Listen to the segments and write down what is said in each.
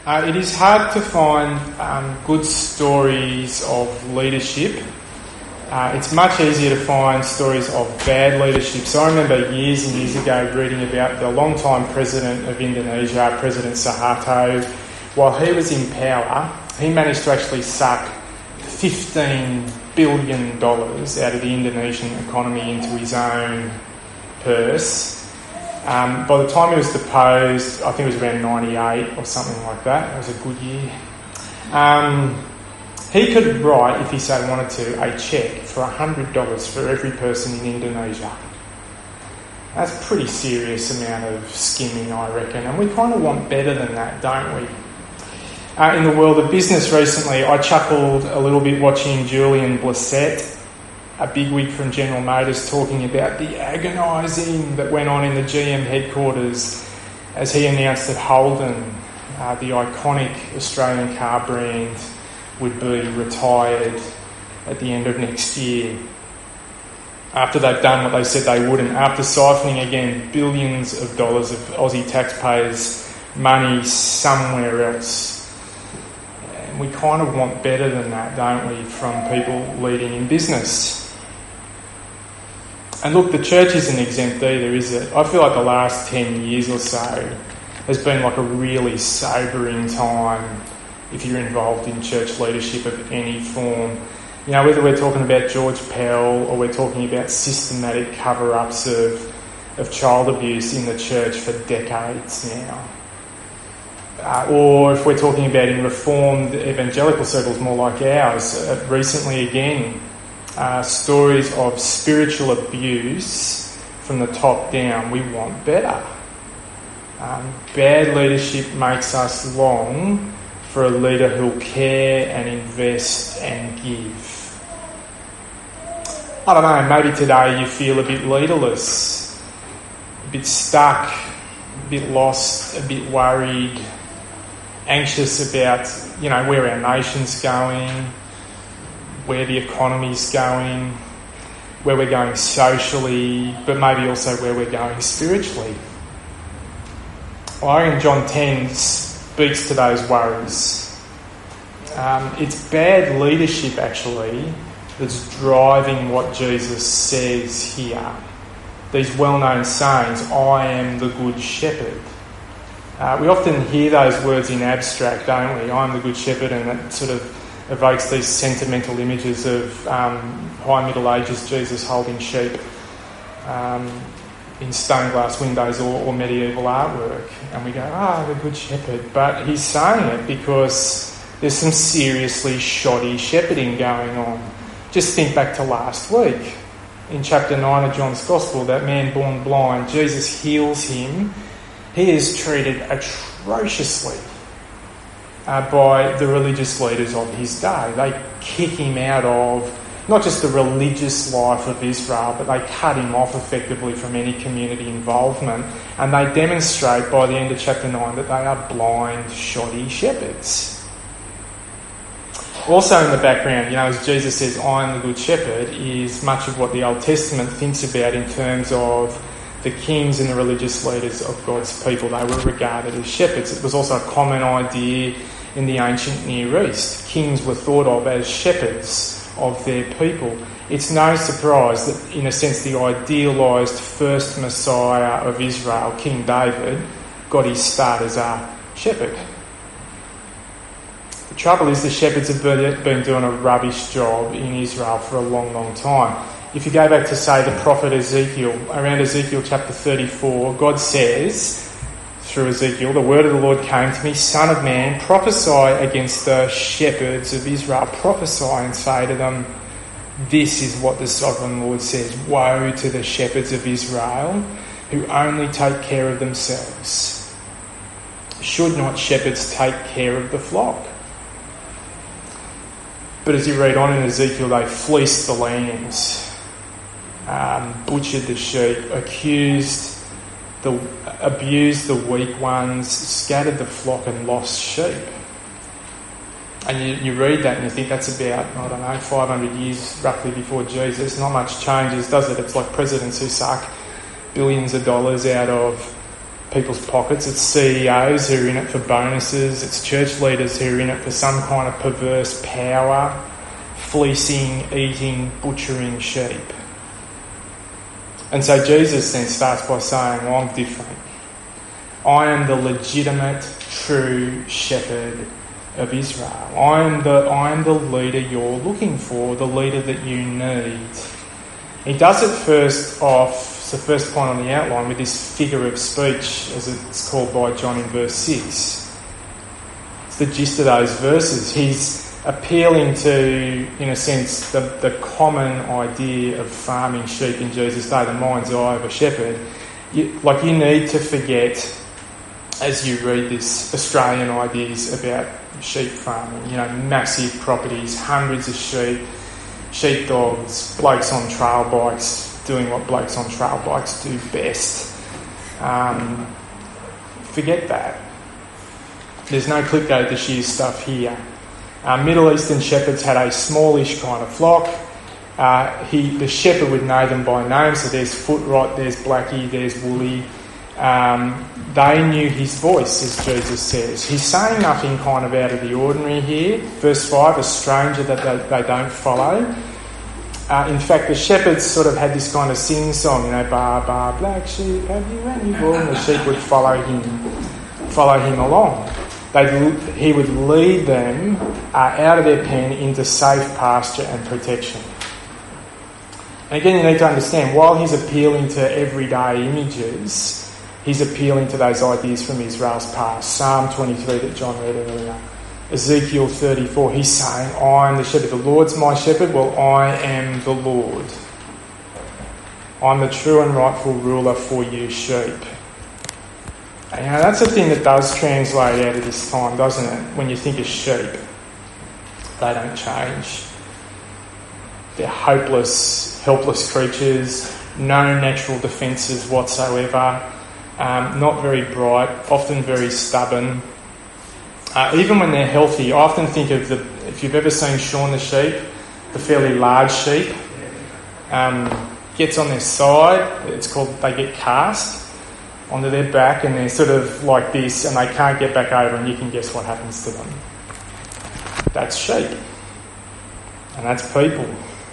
It is hard to find good stories of leadership. It's much easier to find stories of bad leadership. So I remember years and years ago reading about the long-time president of Indonesia, President Suharto. While he was in power, he managed to actually suck $15 billion out of the Indonesian economy into his own purse. By the time he was deposed, I think it was around 98 or something like that. It was a good year. He could write, if he so wanted to, a cheque for $100 for every person in Indonesia. That's a pretty serious amount of skimming, I reckon. And we kind of want better than that, don't we? In the world of business recently, I chuckled a little bit watching Julian Blissett, a bigwig from General Motors, talking about the agonising that went on in the GM headquarters as he announced that Holden, the iconic Australian car brand, would be retired at the end of next year. After they've done what they said they wouldn't, after siphoning again billions of dollars of Aussie taxpayers' money somewhere else. And we kind of want better than that, don't we, from people leading in business. And look, the church isn't exempt either, is it? I feel like the last 10 years or so has been like a really sobering time if you're involved in church leadership of any form. You know, whether we're talking about George Pell or we're talking about systematic cover-ups of child abuse in the church for decades now. Or if we're talking about in reformed evangelical circles more like ours, recently again, stories of spiritual abuse from the top down. We want better. Bad leadership makes us long for a leader who'll care and invest and give. I don't know, maybe today you feel a bit leaderless, a bit stuck, a bit lost, a bit worried, anxious about, you know, where our nation's going, where the economy's going, where we're going socially, but maybe also where we're going spiritually. Well, I reckon John 10 speaks to those worries. It's bad leadership, actually, that's driving what Jesus says here. These well-known sayings, I am the good shepherd. We often hear those words in abstract, don't we? I am the good shepherd, and it sort of evokes these sentimental images of high Middle Ages Jesus holding sheep in stained glass windows or medieval artwork. And we go, the good shepherd. But he's saying it because there's some seriously shoddy shepherding going on. Just think back to last week. In chapter 9 of John's Gospel, that man born blind, Jesus heals him. He is treated atrociously by the religious leaders of his day. They kick him out of not just the religious life of Israel, but they cut him off effectively from any community involvement, and they demonstrate by the end of chapter 9 that they are blind, shoddy shepherds. Also in the background, you know, as Jesus says, I am the good shepherd, is much of what the Old Testament thinks about in terms of the kings and the religious leaders of God's people. They were regarded as shepherds. It was also a common idea in the ancient Near East. Kings were thought of as shepherds of their people. It's no surprise that, in a sense, the idealised first Messiah of Israel, King David, got his start as a shepherd. The trouble is the shepherds have been doing a rubbish job in Israel for a long, long time. If you go back to, say, the prophet Ezekiel, around Ezekiel chapter 34, God says, through Ezekiel, the word of the Lord came to me, Son of man, prophesy against the shepherds of Israel. Prophesy and say to them, this is what the sovereign Lord says. Woe to the shepherds of Israel who only take care of themselves. Should not shepherds take care of the flock? But as you read on in Ezekiel, they fleeced the lambs, butchered the sheep, abused the weak ones, scattered the flock and lost sheep. And you read that and you think that's about, 500 years roughly before Jesus. Not much changes, does it? It's like presidents who suck billions of dollars out of people's pockets. It's CEOs who are in it for bonuses. It's church leaders who are in it for some kind of perverse power, fleecing, eating, butchering sheep. And so Jesus then starts by saying, well, I'm different. I am the legitimate, true shepherd of Israel. I am the leader you're looking for, the leader that you need. He does it first off, it's the first point on the outline, with this figure of speech, as it's called by John in verse 6. It's the gist of those verses. He's appealing to, in a sense, the common idea of farming sheep in Jesus' day, the mind's eye of a shepherd. You need to forget, as you read this, Australian ideas about sheep farming, massive properties, hundreds of sheepdogs, blokes on trail bikes doing what blokes on trail bikes do best. Forget that. There's no clickbait to shear stuff here. Middle Eastern shepherds had a smallish kind of flock. The shepherd would know them by name, so there's Footrot, there's Blackie, there's Woolly. They knew his voice, as Jesus says. He's saying nothing kind of out of the ordinary here. Verse 5, a stranger that they don't follow. In fact, the shepherds sort of had this kind of sing-song, bar, bar, black sheep, have you any wool? And the sheep would follow him along. He would lead them out of their pen into safe pasture and protection. And again, you need to understand, while he's appealing to everyday images, he's appealing to those ideas from Israel's past. Psalm 23 that John read earlier. Ezekiel 34, he's saying, I am the shepherd. The Lord's my shepherd. Well, I am the Lord. I'm the true and rightful ruler for you sheep. And, that's a thing that does translate out of this time, doesn't it? When you think of sheep, they don't change. They're hopeless, helpless creatures, no natural defences whatsoever. Not very bright, often very stubborn. Even when they're healthy, I often think of if you've ever seen Shaun the sheep, the fairly large sheep, gets on their side, they get cast onto their back, and they're sort of like this, and they can't get back over, and you can guess what happens to them. That's sheep. And that's people.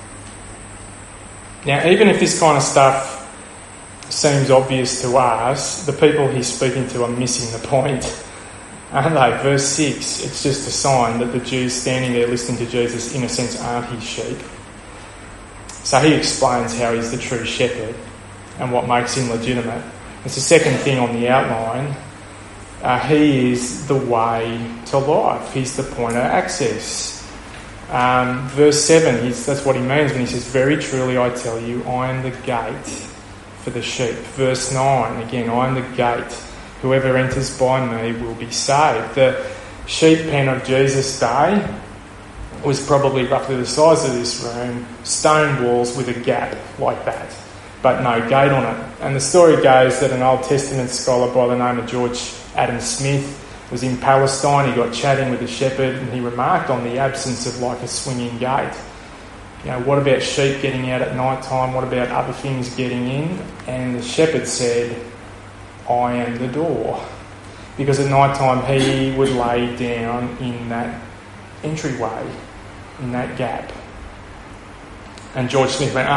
Now, even if this kind of stuff seems obvious to us, the people he's speaking to are missing the point, aren't they? Verse 6, it's just a sign that the Jews standing there listening to Jesus, in a sense, aren't his sheep. So he explains how he's the true shepherd and what makes him legitimate. It's the second thing on the outline. He is the way to life. He's the point of access. Verse 7, that's what he means when he says, very truly I tell you, I am the gate for the sheep. Verse 9, again, I am the gate. Whoever enters by me will be saved. The sheep pen of Jesus' day was probably roughly the size of this room, stone walls with a gap like that, but no gate on it. And the story goes that an Old Testament scholar by the name of George Adam Smith was in Palestine. He got chatting with a shepherd and he remarked on the absence of like a swinging gate. What about sheep getting out at night time? What about other things getting in? And the shepherd said, I am the door. Because at night time he would lay down in that entryway, in that gap. And George Smith went,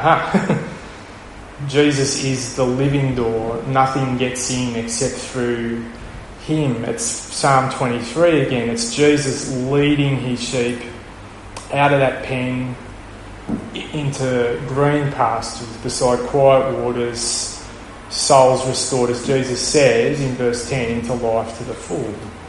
Jesus is the living door. Nothing gets in except through him. It's Psalm 23 again. It's Jesus leading his sheep out of that pen into green pastures beside quiet waters, souls restored, as Jesus says in verse 10, into life to the full.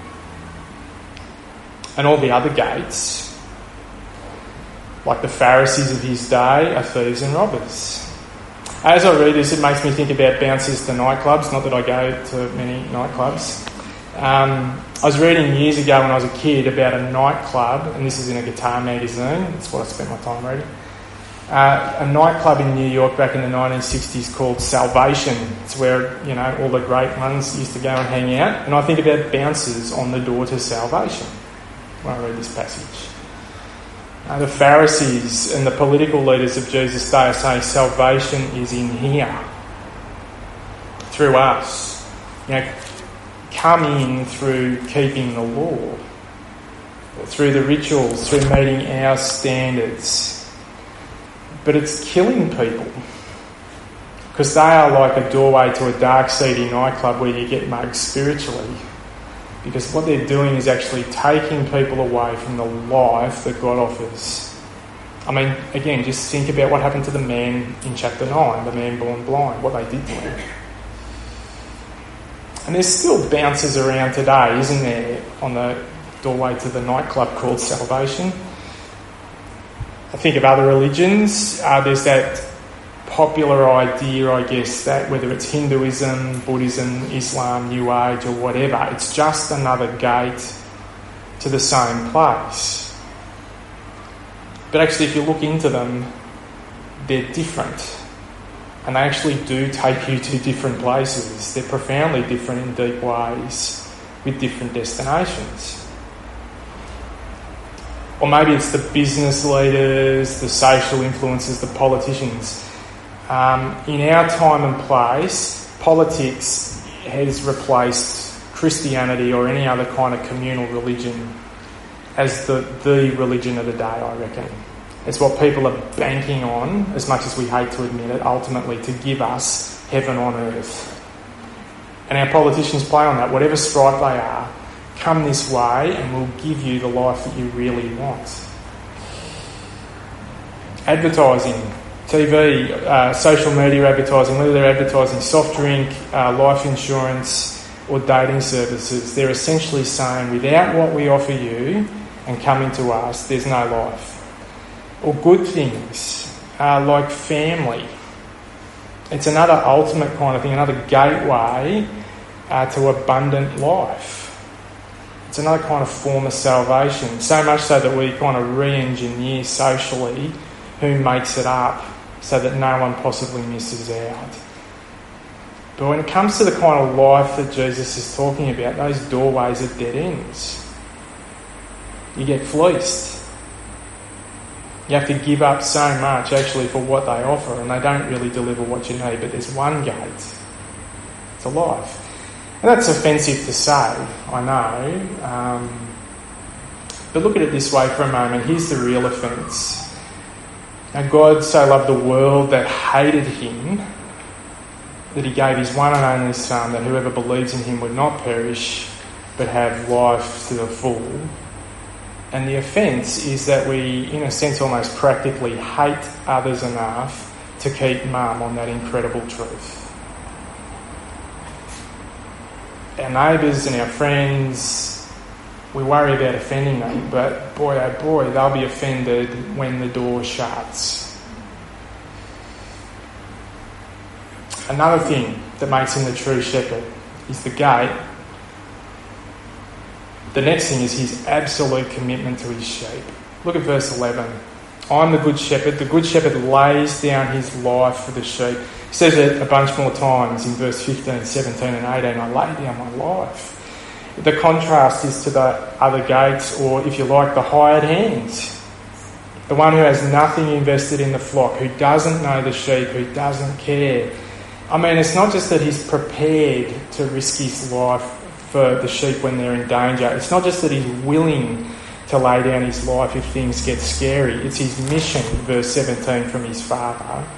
And all the other gates, like the Pharisees of his day, are thieves and robbers. As I read this, it makes me think about bouncers to nightclubs. Not that I go to many nightclubs. I was reading years ago when I was a kid about a nightclub, and this is in a guitar magazine. That's what I spent my time reading. A nightclub in New York back in the 1960s called Salvation. It's where, all the great ones used to go and hang out. And I think about bouncers on the door to salvation when I read this passage. The Pharisees and the political leaders of Jesus' day are saying salvation is in here, through us. come in through keeping the law, through the rituals, through meeting our standards. But it's killing people, because they are like a doorway to a dark, seedy nightclub where you get mugged spiritually. Because what they're doing is actually taking people away from the life that God offers. I mean, again, just think about what happened to the man in chapter 9, the man born blind, what they did to him. And there's still bounces around today, isn't there, on the doorway to the nightclub called salvation. I think of other religions, there's that popular idea, I guess, that whether it's Hinduism, Buddhism, Islam, New Age or whatever, it's just another gate to the same place. But actually, if you look into them, they're different. And they actually do take you to different places. They're profoundly different in deep ways with different destinations. Or maybe it's the business leaders, the social influencers, the politicians. In our time and place, politics has replaced Christianity or any other kind of communal religion as the religion of the day, I reckon. It's what people are banking on, as much as we hate to admit it, ultimately to give us heaven on earth. And our politicians play on that. Whatever stripe they are, come this way and we'll give you the life that you really want. Advertising, TV, social media advertising, whether they're advertising soft drink, life insurance or dating services, they're essentially saying without what we offer you and coming to us, there's no life. Or good things like family. It's another ultimate kind of thing, another gateway to abundant life. It's another kind of form of salvation, so much so that we kind of re-engineer socially who makes it up so that no one possibly misses out. But when it comes to the kind of life that Jesus is talking about, those doorways are dead ends. You get fleeced. You have to give up so much actually for what they offer, and they don't really deliver what you need. But there's one gate to life. And that's offensive to say, I know. But look at it this way for a moment. Here's the real offence. Now, God so loved the world that hated him, that he gave his one and only Son, that whoever believes in him would not perish, but have life to the full. And the offence is that we, in a sense, almost practically hate others enough to keep mum on that incredible truth. Our neighbours and our friends, we worry about offending them, but boy, oh boy, they'll be offended when the door shuts. Another thing that makes him the true shepherd is the gate. The next thing is his absolute commitment to his sheep. Look at verse 11. I'm the good shepherd. The good shepherd lays down his life for the sheep. He says it a bunch more times in verse 15, 17 and 18. I lay down my life. The contrast is to the other gates, or if you like, the hired hands. The one who has nothing invested in the flock, who doesn't know the sheep, who doesn't care. I mean, it's not just that he's prepared to risk his life for the sheep when they're in danger. It's not just that he's willing to lay down his life if things get scary. It's his mission, verse 17, from his Father.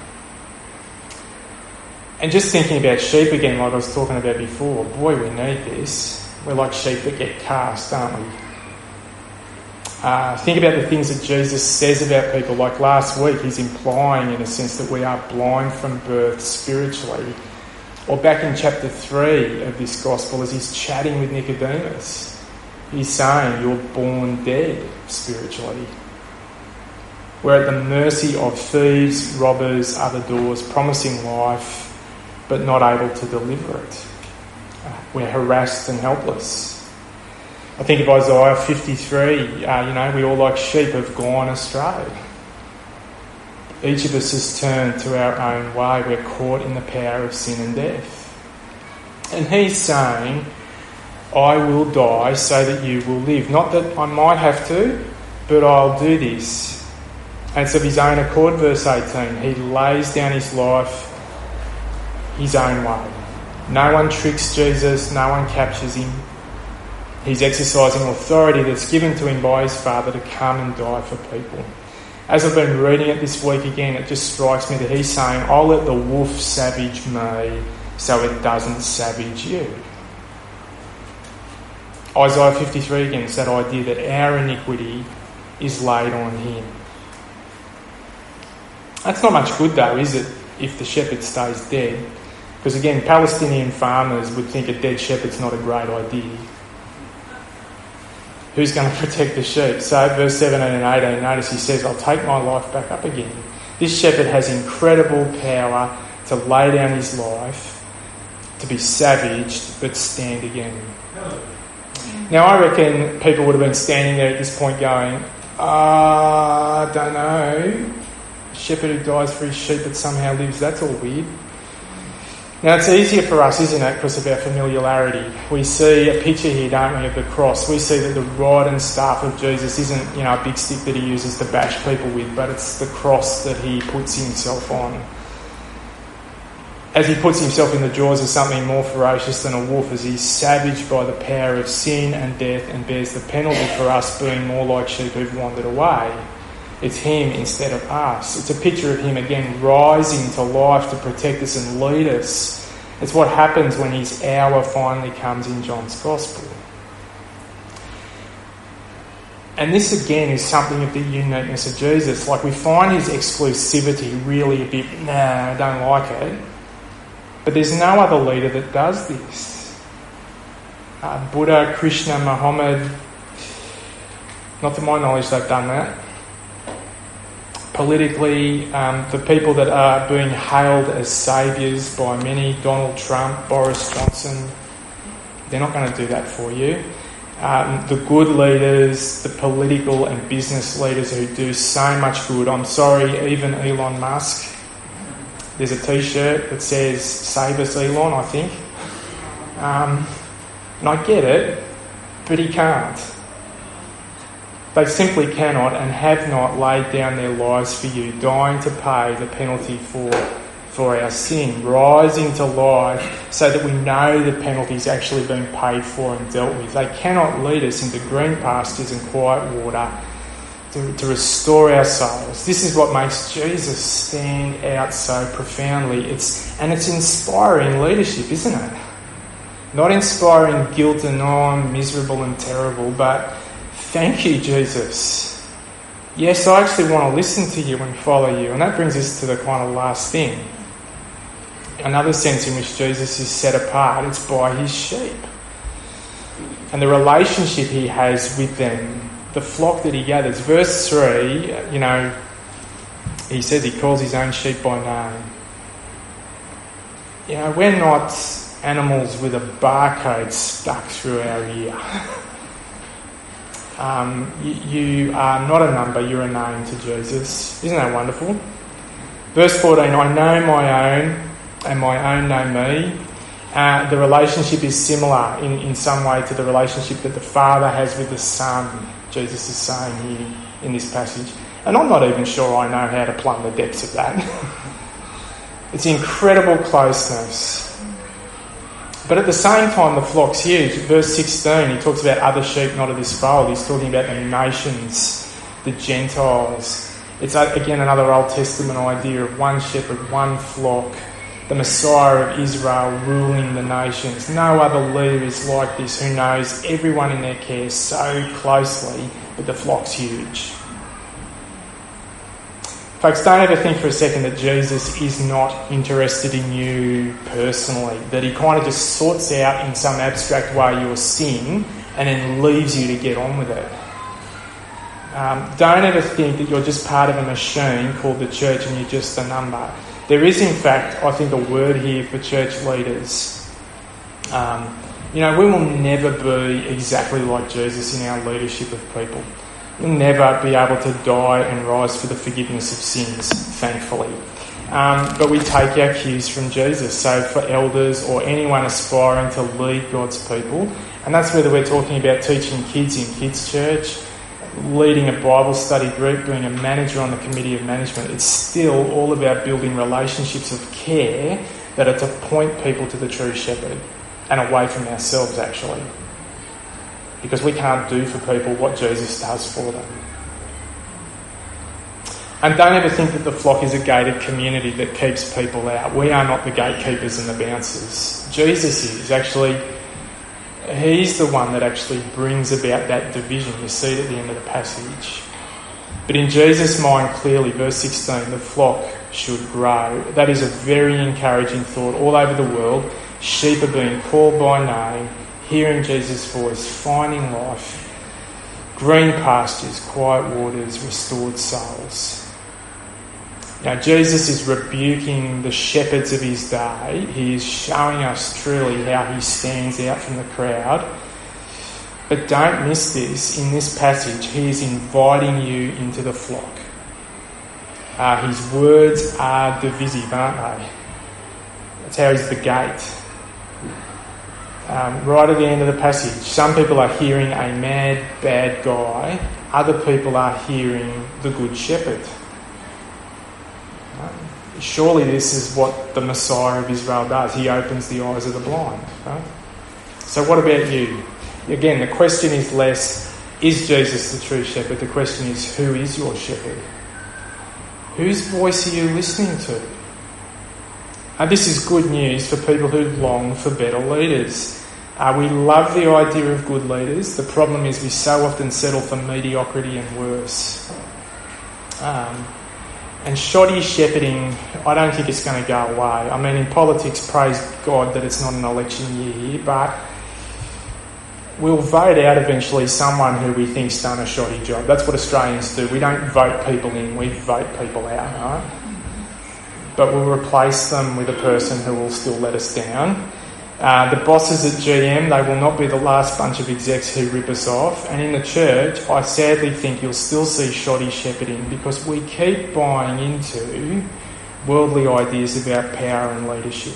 And just thinking about sheep again, like I was talking about before, boy, we need this. We're like sheep that get cast, aren't we? Think about the things that Jesus says about people. Like last week, he's implying, in a sense, that we are blind from birth spiritually. Or back in chapter 3 of this gospel, as he's chatting with Nicodemus, he's saying you're born dead spiritually. We're at the mercy of thieves, robbers, other doors, promising life, but not able to deliver it. We're harassed and helpless. I think of Isaiah 53, we all like sheep have gone astray. Each of us has turned to our own way. We're caught in the power of sin and death. And he's saying, I will die so that you will live. Not that I might have to, but I'll do this. And it's of his own accord, verse 18. He lays down his life his own way. No one tricks Jesus, no one captures him. He's exercising authority that's given to him by his Father to come and die for people. As I've been reading it this week again, it just strikes me that he's saying, I'll let the wolf savage me so it doesn't savage you. Isaiah 53 again is that idea that our iniquity is laid on him. That's not much good though, is it, if the shepherd stays dead? Because again, Palestinian farmers would think a dead shepherd's not a great idea. Who's going to protect the sheep? So verse 17 and 18, notice he says, I'll take my life back up again. This shepherd has incredible power to lay down his life, to be savaged, but stand again. Now I reckon people would have been standing there at this point going, I don't know, a shepherd who dies for his sheep but somehow lives, that's all weird. Now it's easier for us, isn't it, because of our familiarity. We see a picture here, don't we, of the cross. We see that the rod and staff of Jesus isn't, a big stick that he uses to bash people with, but it's the cross that he puts himself on. As he puts himself in the jaws of something more ferocious than a wolf, as he's savaged by the power of sin and death and bears the penalty for us being more like sheep who've wandered away. It's him instead of us. It's a picture of him again rising to life to protect us and lead us. It's what happens when his hour finally comes in John's Gospel. And this again is something of the uniqueness of Jesus. Like we find his exclusivity really a bit, I don't like it. But there's no other leader that does this. Buddha, Krishna, Muhammad, not to my knowledge they've done that. Politically, the people that are being hailed as saviours by many, Donald Trump, Boris Johnson, they're not going to do that for you. The good leaders, the political and business leaders who do so much good. I'm sorry, even Elon Musk. There's a t-shirt that says, "Save us, Elon," I think. And I get it, but he can't. They simply cannot and have not laid down their lives for you, dying to pay the penalty for our sin, rising to life so that we know the penalty's actually been paid for and dealt with. They cannot lead us into green pastures and quiet water to restore our souls. This is what makes Jesus stand out so profoundly. It's inspiring leadership, isn't it? Not inspiring guilt and I'm miserable and terrible, but thank you, Jesus. Yes, I actually want to listen to you and follow you. And that brings us to the kind of last thing. Another sense in which Jesus is set apart, it's by his sheep. And the relationship he has with them, the flock that he gathers. Verse 3, he says he calls his own sheep by name. We're not animals with a barcode stuck through our ear. You are not a number, you're a name to Jesus. Isn't that wonderful? Verse 14, I know my own and my own know me. The relationship is similar in some way to the relationship that the Father has with the Son, Jesus is saying here in this passage. And I'm not even sure I know how to plumb the depths of that. It's incredible closeness. But at the same time, the flock's huge. Verse 16, he talks about other sheep not of this fold. He's talking about the nations, the Gentiles. It's, again, another Old Testament idea of one shepherd, one flock, the Messiah of Israel ruling the nations. No other leader is like this who knows everyone in their care so closely, but the flock's huge. Folks, don't ever think for a second that Jesus is not interested in you personally, that he kind of just sorts out in some abstract way your sin and then leaves you to get on with it. Don't ever think that you're just part of a machine called the church and you're just a number. There is, in fact, I think, a word here for church leaders. We will never be exactly like Jesus in our leadership of people. We'll never be able to die and rise for the forgiveness of sins, thankfully. But we take our cues from Jesus. So for elders or anyone aspiring to lead God's people, and that's whether we're talking about teaching kids in kids' church, leading a Bible study group, being a manager on the committee of management, it's still all about building relationships of care that are to point people to the true shepherd and away from ourselves, actually. Because we can't do for people what Jesus does for them. And don't ever think that the flock is a gated community that keeps people out. We are not the gatekeepers and the bouncers. Jesus is. Actually, he's the one that actually brings about that division. You see it at the end of the passage. But in Jesus' mind, clearly, verse 16, the flock should grow. That is a very encouraging thought. All over the world, sheep are being called by name, hearing Jesus' voice, finding life, green pastures, quiet waters, restored souls. Now, Jesus is rebuking the shepherds of his day. He is showing us truly how he stands out from the crowd. But don't miss this. In this passage, he is inviting you into the flock. His words are divisive, aren't they? That's how he's the gate. Right at the end of the passage, some people are hearing a mad, bad guy. Other people are hearing the good shepherd. Surely this is what the Messiah of Israel does. He opens the eyes of the blind. Right? So what about you? Again, the question is less, is Jesus the true shepherd? The question is, who is your shepherd? Whose voice are you listening to? And this is good news for people who long for better leaders. We love the idea of good leaders. The problem is we so often settle for mediocrity and worse. And shoddy shepherding, I don't think it's going to go away. I mean, in politics, praise God that it's not an election year here, but we'll vote out eventually someone who we think's done a shoddy job. That's what Australians do. We don't vote people in, we vote people out, right? But we'll replace them with a person who will still let us down. The bosses at GM, they will not be the last bunch of execs who rip us off. And in the church, I sadly think you'll still see shoddy shepherding because we keep buying into worldly ideas about power and leadership.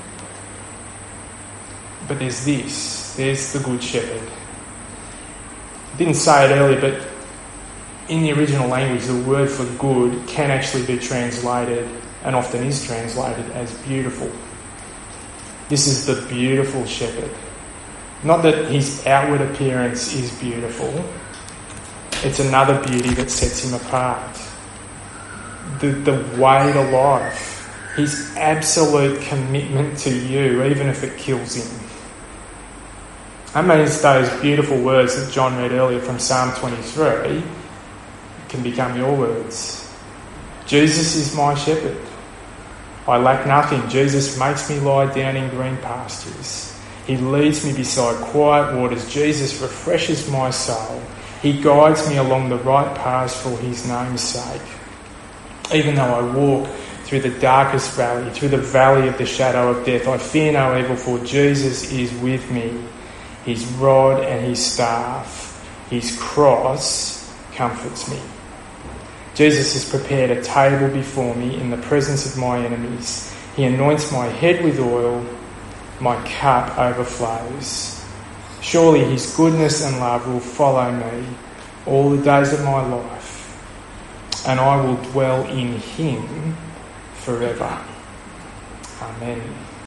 But there's the good shepherd. I didn't say it earlier, but in the original language, the word for good can actually be translated, and often is translated, as beautiful. This is the beautiful shepherd. Not that his outward appearance is beautiful. It's another beauty that sets him apart. The way to life. His absolute commitment to you, even if it kills him. I mean, it's those beautiful words that John read earlier from Psalm 23 can become your words. Jesus is my shepherd. I lack nothing. Jesus makes me lie down in green pastures. He leads me beside quiet waters. Jesus refreshes my soul. He guides me along the right paths for his name's sake. Even though I walk through the darkest valley, through the valley of the shadow of death, I fear no evil, for Jesus is with me. His rod and his staff, his cross comforts me. Jesus has prepared a table before me in the presence of my enemies. He anoints my head with oil, my cup overflows. Surely his goodness and love will follow me all the days of my life, and I will dwell in him forever. Amen.